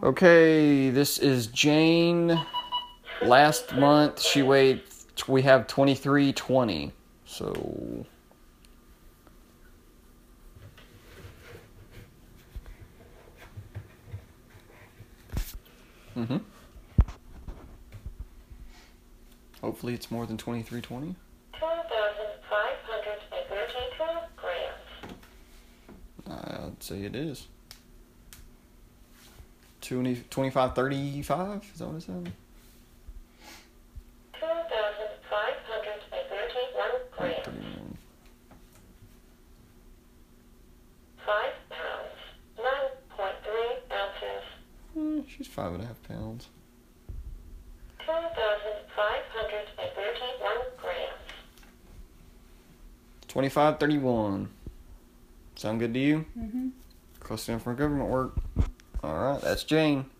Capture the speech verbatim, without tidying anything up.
Okay, this is Jane. Last month she weighed, we have twenty-three twenty. So Mm-hmm. Hopefully it's more than twenty-three twenty. two thousand five hundred thirty-two grams. I'd say it is. twenty, twenty-five thirty-five? Is that what it said? two thousand five hundred thirty-one grams. thirty-one. five pounds, nine point three ounces. Eh, she's five and a half pounds. two thousand five hundred thirty-one grams. twenty-five thirty-one. Sound good to you? Mm-hmm. Close enough for government work. Alright, that's Jane.